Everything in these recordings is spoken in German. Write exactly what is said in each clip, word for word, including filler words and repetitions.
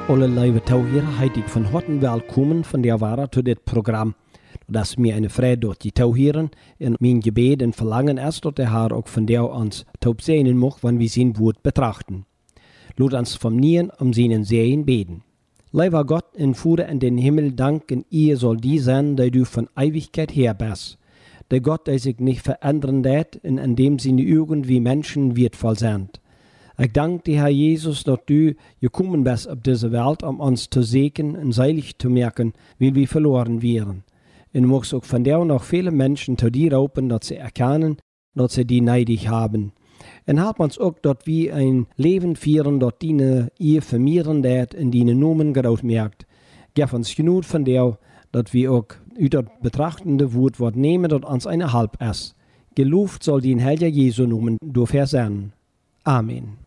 Alle lieve touwheren heet ik van harte welkom van der Wara tot dit programma. Dat is mir eine Freude dort die touwheren en mijn gebet en verlangen is dat de Herr ook van der ons taub zijn mag, wanneer we zijn woord betrachten. Laat ons vom Nien um seinen Sehen beten. Lieber Gott, in Vater in den Himmel danken, ihr soll die sein, der du von Ewigkeit her bist. Der Gott, der sich nicht verändern wird, und in dem sie irgendwie Menschen wertvoll sind. Ich danke dir, Herr Jesus, dass du gekommen bist auf diese Welt, um uns zu segnen und seilig zu merken, wie wir verloren wären. Und du magst auch von dir noch viele Menschen zu dir rufen, dass sie erkennen, dass sie die neidig haben. Und help uns auch, dass wir ein Leben führen, das deine Ehe vermehren wird und deine Nomen groß merkt. Gib uns genug von dir, dass wir auch über das betrachtende Wort was nehmen, das uns eine Halb ist. Gelobt soll den Herr Jesu Nomen dafür sein. Amen.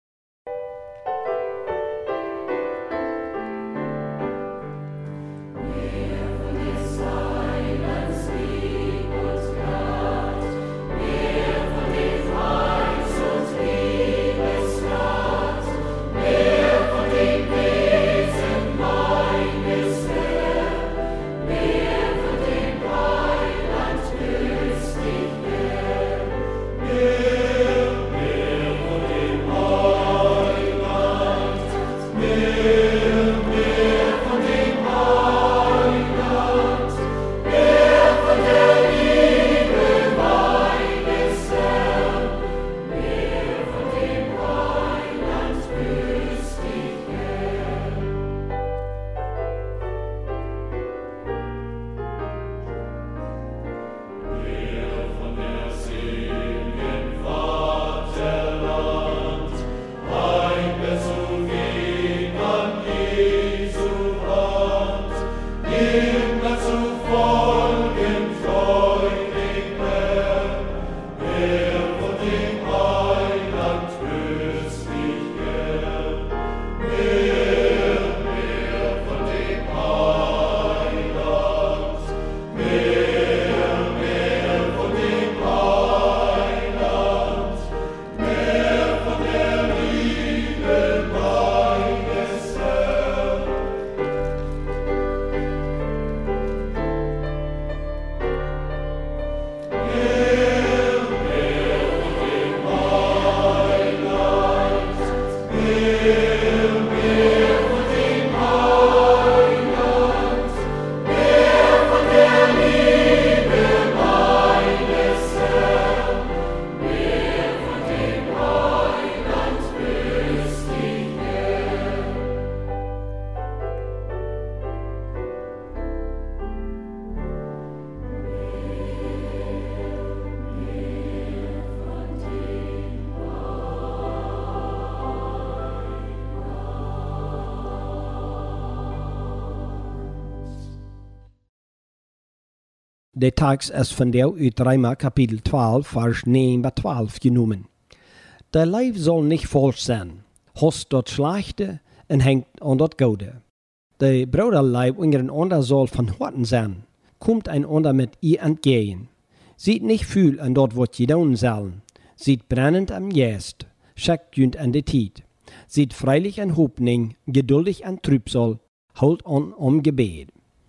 Der Text ist von der uit Römer Kapitel zwölf, Vers neun bis zwölf genommen. Der Leib soll nicht falsch sein. Hast dort Schlechte und hängt an dort Gute. Der Bruderleib untereinander soll von Horten sein. Kommt einander mit ihr entgegen. Sieht nicht viel an dort, was je tun sollen. Sieht brennend am Jest. Schickt jünd an die Tiet. Sieht freilich an Hoffnung, geduldig an Trübsal. Holt an um Gebet.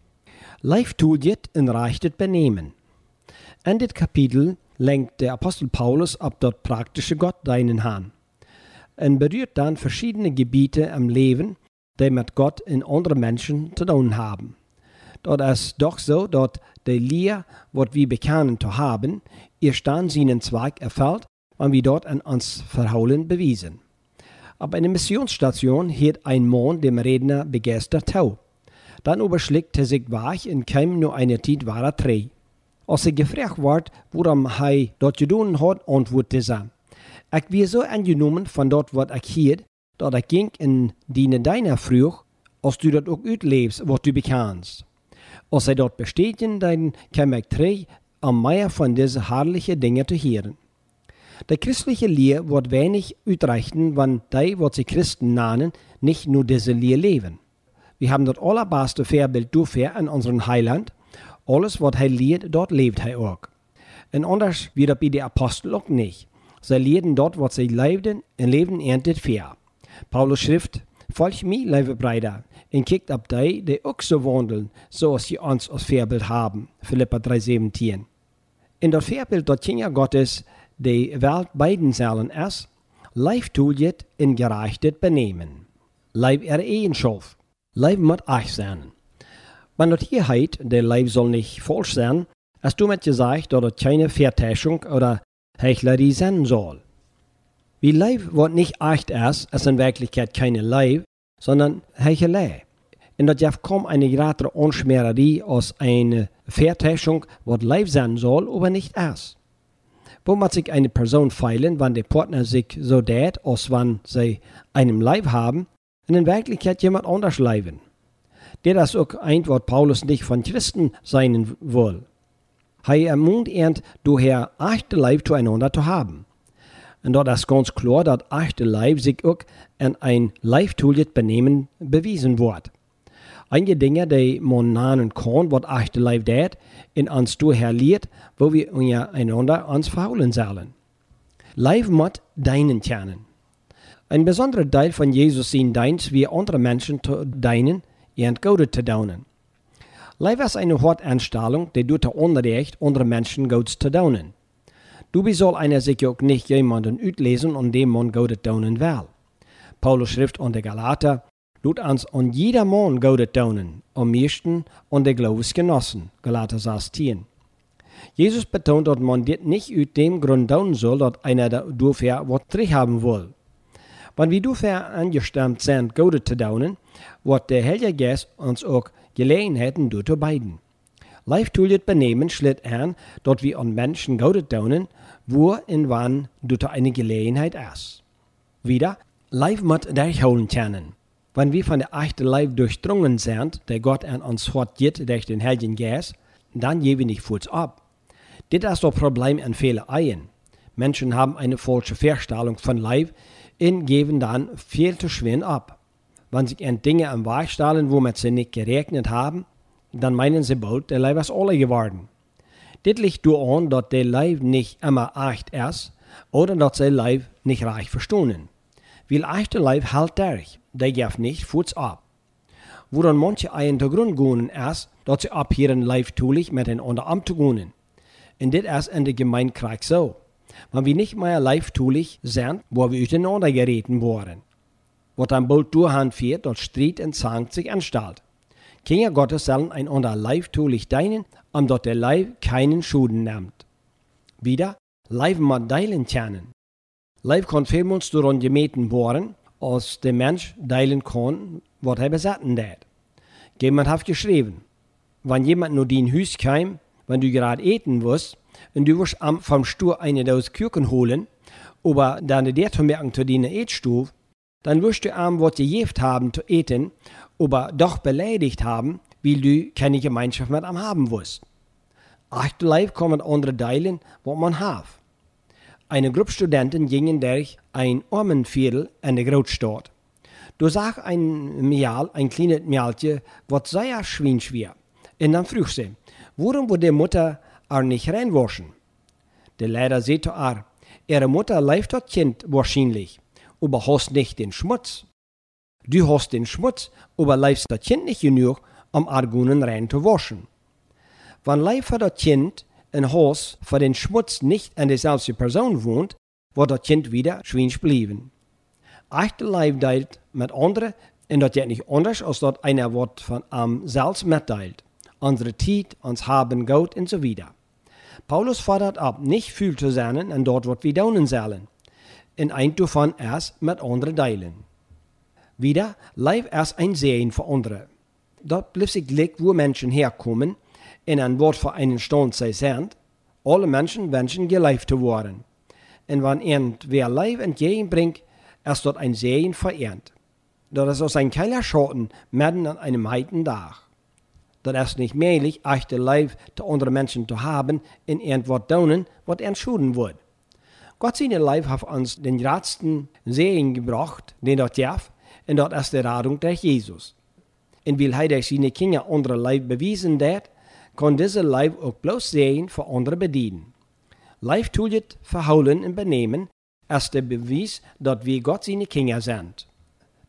Leif tuljet en reichtet benehmen. In dit Kapitel lenkt der Apostel Paulus ab dort praktische Gottdeinen an. Und berührt dann verschiedene Gebiete am Leben, die mit Gott und anderen Menschen zu tun haben. Dort ist doch so, dass die Lehre, was wir bekennen zu haben, ihr Stand seinen Zweig erfüllt, wenn wir dort an uns Verholen bewiesen. Aber in der Missionsstation hielt ein Mann dem Redner begeistert zu. Dann überschlägt er sich wach und kam nur eine Zeit war er drei. Als er gefragt wird, warum er dort getan hat, antwortete er: Ich war so angenommen von dort, was ich hielt, dass ich ging in diene deiner früh, als du dort auch utlebst, was du bekennst. Als er dort bestätigen, dann kam ich drei, um mehr von diesen herrlichen Dingen zu hören. Der christliche Lehre wird wenig utreichen, wenn die, was sie Christen nennen, nicht nur diese Lehre leben. Wir haben das allerbeste Vorbild dafür in unserem Heiland. Alles, was er lehrt, dort lebt er auch. Und anders wie das bei den Aposteln auch nicht. Sie lehrten dort, was sie lebten, und leben erntet fair. Paulus schrift, Volg mij, lieve Brüder, en kijkt op die, die ook zo wandelen, zoals je ons als voorbeeld haben. Philippa drei zeventien. In dat voorbeeld dat Kinder Gottes die Welt beiden zullen is, leif toeljet in gerechtet benemen. Leif er Eigenschaft. Leif moet echt zijn. Want dat hier heet, der Leif soll nicht falsch sein, als du mit gesagt, dass es keine Vertäuschung oder Heuchlerie sein soll. Wie Leib wird nicht echt ist, ist in Wirklichkeit keine Leib, sondern Heuchelei. Und das gibt kaum eine größere Unschmererie als eine Vertäuschung, was Leib sein soll, aber nicht ist. Wo muss sich eine Person feilen, wenn der Partner sich so tät, als wenn sie einen Leib haben, und in Wirklichkeit jemand anders leiben? Das ist auch ein, was Paulus nicht von Christen sein will. Er ermuntert, daher echte Leib zueinander zu haben. Und dort ist ganz klar, dass echte Leib sich auch in ein leibtuliges Benehmen bewiesen wird. Einige Dinge, die man nennen kann, was echte Leib tät, in uns daher lehrt, wo wir einander uns verholen sollen. Leib muss deinen kennen. Ein besonderer Teil von Jesus sein Dienst, wie andere Menschen zu dienen, und Gott zu dienen. Leib ist eine Hortanstellung, die du zu Unrecht andere Menschen Gott zu dienen. Du soll einer sich auch nicht jemanden utlesen, und dem man Gott dienen will. Paulus schrift an die Galater, tut uns an jeder Mann Gott dienen, am meisten an die Glaubensgenossen, Galater sechzehn. Jesus betont, dass man das nicht aus dem Grund dienen soll, dass einer dafür was zurückhaben will. Wenn wir dafür angestimmt sind, Gott zu dienen, wird der Heilige Geist uns auch Gelegenheiten zu beiden. Leibtuliges Benehmen schlägt an, dass wir an Menschen Gott dienen, wo und wann dort eine Gelegenheit ist. Wieder, Leib muss durchholen können. Wenn wir von der echten Leib durchdrungen sind, der Gott an uns fortgibt durch den Heiligen Geist, dann geben wir nicht kurz ab. Das ist das Problem an vielen Ehen. Menschen haben eine falsche Vorstellung von Leib und geben dann viel zu schwer ab. Wenn sich an Dinge am Weg stellen, womit sie nicht gerechnet haben, dann meinen sie bald, der Leib ist alle geworden. Das liegt daran, dass der Leib nicht immer echt ist oder dass der Leib nicht reich verstanden. Weil echte Leib hält durch, der gibt nicht Fuß ab. Woran manche einen zugrunde gehen ist, dass sie abhören leibtulich miteinander umzugehen. Und das ist in der Gemeinkreis so. Wenn wir nicht mehr leibtulich sind, wo wir auseinander geraten worden. Was dann bald durchhand führt, dass Streit und Zank sich anstellt. Kinder Gottes sollen einander leibtulich dienen, um dass der Leib keinen Schuden nimmt. Wieder, Leib muss teilen können. Leib kann vielmals daran gemeten worden, als der Mensch teilen kann, was er besitzen hat. Jemand hat geschrieben, wenn jemand nur dein Haus kam, wenn du gerade eten wirst, und du wirst am, vom Stuhl eine aus Küken holen, aber dann der zu merken zu deiner Eetstuhl, dann wirst du am, was gejeft haben zu eten, aber doch beleidigt haben, weil du keine Gemeinschaft mit ihm haben wirst. Echte Leib kann mit anderen teilen, was man hat. Eine Gruppe Studenten gingen durch ein Armenviertel in der Großstadt. Du sah ein Mädel, ein kleines Mädchen, was sehr schwinschwer. Und dann frug sie, warum wird die Mutter er nicht reinwaschen? Der Lehrer sagte er, ihre Mutter leift das Kind wahrscheinlich, aber hast nicht den Schmutz. Du hast den Schmutz, aber leifst das Kind nicht genug, um Argunen rein zu waschen. Wenn leif das Kind ein Haus für den Schmutz nicht an derselben Person wohnt, wird das Kind wieder schwinsch bleiben. Echte Leib teilt mit anderen, und das geht nicht anders, als dass einer wird von am selbst mitteilt. Unsere Zeit, uns haben Gott und so weiter. Paulus fordert ab, nicht viel zu sein, und dort wird wir tun sollen. Und ein davon ist mit anderen teilen. Wieder, Leib ist ein Sehen für andere. Dort bleibt sich liegt, wo Menschen herkommen, in ein Wort für einen Stand sie sind. Alle Menschen wünschen geleift zu werden. Und wenn irgendwer Leib entgegenbringt, ist dort ein Sehen verehrt. Das ist aus ein kleiner Schatten mitten an einem heiten Tag. Das ist nicht möglich, echte Leib zu anderen Menschen zu haben, in irgendwas tun, was entschieden wird. Gott seine Leib hat uns den größten Segen gebracht, den dort darf, und dort ist die Rettung durch Jesus. Und weil er durch seine Kinder andere Leib bewiesen hat, kann dieser Leib auch bloß Segen für andere bedienen. Leib tut verholen und benehmen, ist der Beweis, dass wir Gott seine Kinder sind.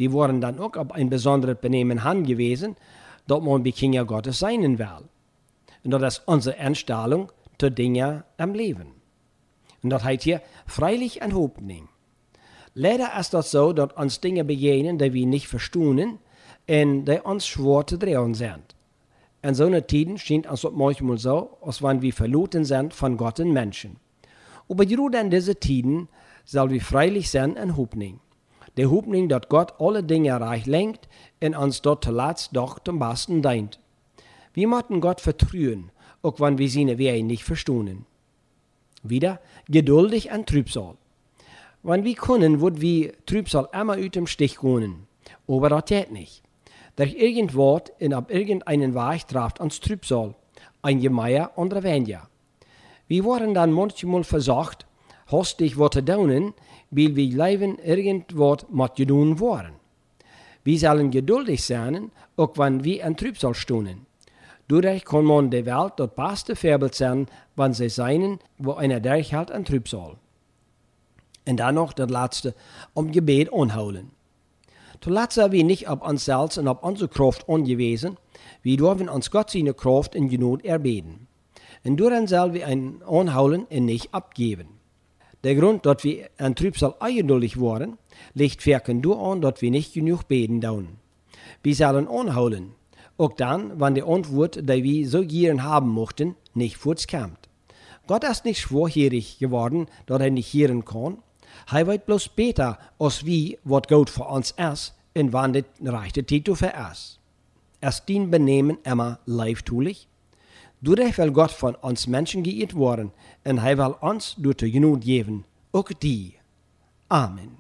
Wir waren dann auch auf ein besonderes Benehmen angewiesen, dass man wie Kinder Gottes sein will. Und das ist unsere Einstellung zu Dingen im Leben. Und das heißt hier, freilich eine Hoffnung. Leider ist das so, dass uns Dinge begegnen, die wir nicht verstehen und die uns schwer zu drehen sind. In so einer Tiden scheint es manchmal so, als wenn wir verloren sind von Gott und Menschen. Aber gerade in diesen Tiden soll wir freilich sein in Hoffnung. Die Hoffnung, dass Gott alle Dinge reich lenkt und uns dort zuletzt doch zum Besten dient. Wir müssen Gott vertrauen, auch wenn wir seine Wege nicht verstehen. Wieder geduldig an Trübsal. Wenn wir können, würden wir Trübsal immer aus dem Stich gehen. Aber das geht nicht. Durch irgendwas und auf irgendeinen Weg trifft uns Trübsal. Ein mehr oder weniger. Wir waren dann manchmal versucht, hastig was zu tun, weil wir leben irgendwas mit tun waren. Wir sollen geduldig sein, auch wenn wir an Trübsal stehen. Dadurch kann man der Welt das beste Vorbild sein, wenn sie sein, wo einer durchhält an Trübsal. Und dann noch das Letzte, um Gebet anholen. Zuletzt sind wir nicht auf uns selbst und auf unsere Kraft angewiesen, wir dürfen uns Gott seine Kraft in Genot erbeten. Und daran sollen wir ein anholen und nicht abgeben. Der Grund, dass wir an Trübsal ungeduldig waren, liegt verken daran, dass wir nicht genug beten tun. Wir sollen anholen, auch dann, wenn die Antwort, die wir so gern haben mochten, nicht fortkommt. Gott ist nicht schwerhörig geworden, dass er nicht hören kann. Er weiß bloß besser, als wir, was gut für uns ist, und wann der rechte Titel für ist. Ist dein Benehmen immer leibtulich? Dadurch will Gott von uns Menschen geirrt worden, und er will uns durch die Genut geben, auch die. Amen.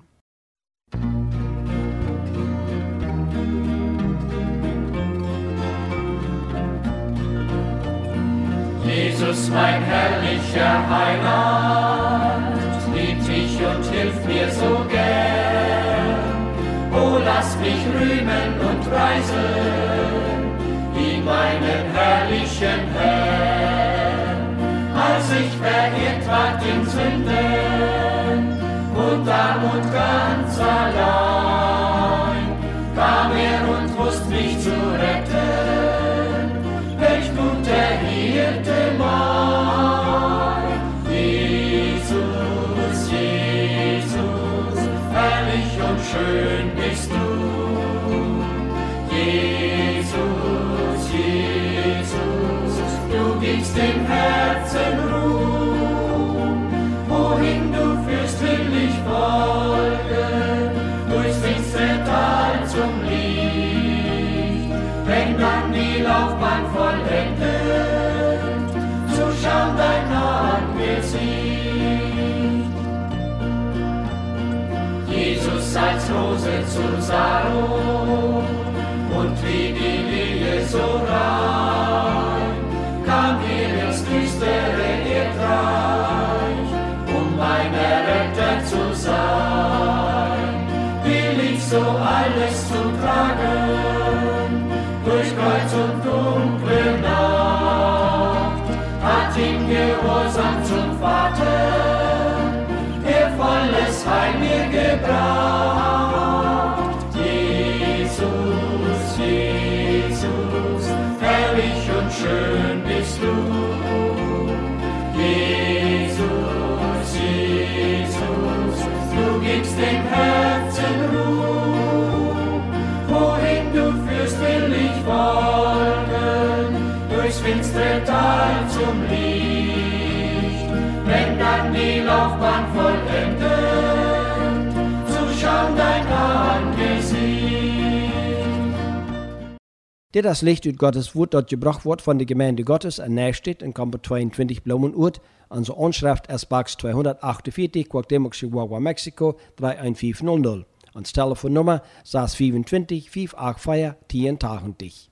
Jesus, mein herrlicher Heiland, liebt mich und hilft mir so gern. Oh, lass mich rühmen und preisen, wie meinen herrlichen Herrn. Als ich verirrt ward in Sünden und arm und ganz allein, kam er und wusste mich zu retten, welch guter Hirte mein. Jesus, Jesus, herrlich und schön bist du. Jesus, Jesus, du gibst dem Herzen Ruhe. Wohin du führst, will ich folgen, durchs finstere Tal zum Licht. Wenn dann die Laufbahn vollendet, so schau dein Angesicht. Jesus als Rose zu Saron und wie die Lilie so rein, kam hier ins düstere Erdreich, um mein Erretter zu sein. Will ich so alles zu tragen, durch Kreuz und dunkle Nacht, hat ihm Gehorsam zum Vater, der volles Heil mir gebracht. Jesus, Jesus, herrlich und schön bist du. Jesus, Jesus, du gibst dem Herzen Ruhe. Wohin du führst, will ich folgen, durchs finstere Tal zum Licht. Wenn dann die Laufbahn vollendet, so schau dein Angesicht. Dit das Licht ut Gottes Wort, dat gebracht wordt von der Gemeinde Gottes in Neustadt in Kamper zweiundzwanzig Blumenurt. Unsere Anschrift ist Box zweihundertachtundvierzig, Cuauhtémoc, Chihuahua, Mexiko, drei eins fünf null null. Ons Telefonnummer sechs zwei fünf, fünf acht vier, zehn tausend.